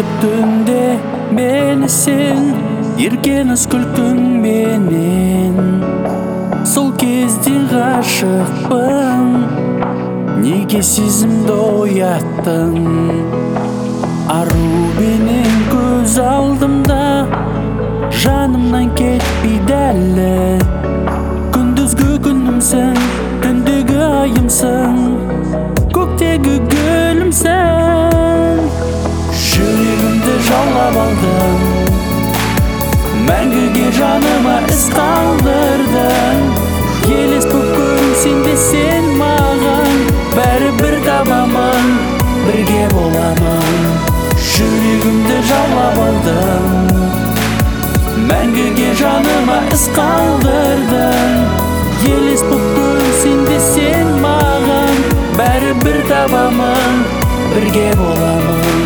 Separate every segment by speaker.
Speaker 1: Оятып түнде мені сен еркелес күлкің менен. Сол кезде ғашықпын, неге сезімді ояттың? Ару бенен көз алдымда, жанымнан кетпейді әлі. Күндізгі күнімсің, түндегі айымсың, көктегі гүлімсің. Жүрегімді жаулап алдың, мәңгіге жаныма із қалдырдың. Елес боп көрінсең де сен маған, бәрібір табамын, бірге боламын. Жүрегімді жаулап алдың, мәңгіге жаныма із қалдырдың. Елес боп көрінсең де сен маған, бәрібір табамын, бірге боламын.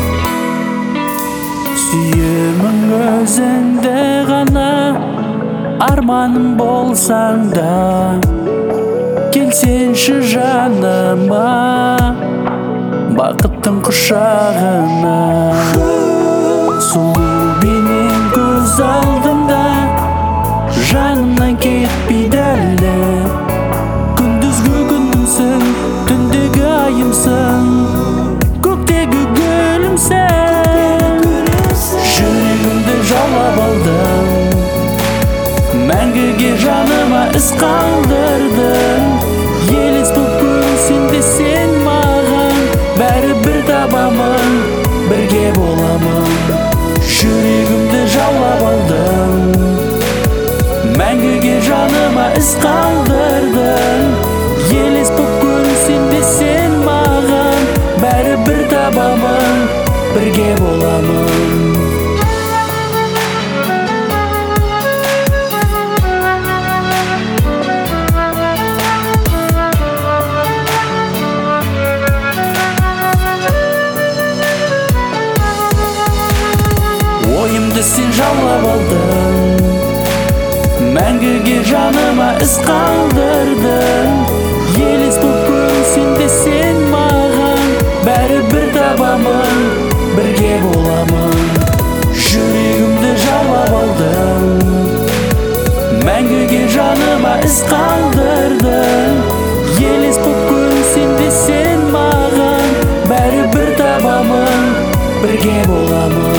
Speaker 1: Сүйемін өзіңді ғана, арманым болсаң да. Келсенші жаныма, бақыттың құшағына. Сұлу бенен көз алдымда, жанымнан кетпейді әлі. Күндізгі күнімсің, түндегі айымсың, көктегі гүлімсің. Жүрегімді жаулап алдың, мәңгіге жаныма із қалдырдың. Елес боп көрінсең де сен маған, бәрібір табамын, бірге боламын. Жүрегімді жаулап алдың, мәңгіге жаныма із қалдырдың. Елес боп көрінсең де сен маған, бәрібір табамын, бірге боламын. Ойымды сен жаулап алдың, мәңгіге жаныма із қалдырдың. Елес боп көрінсең де сен маған, бәрібір табамын, бірге боламын. Жүрегімді жаулап алдың, мәңгіге жаныма із қалдырдың. Елес боп көрінсең де сен маған, бәрібір табамын, бірге боламын.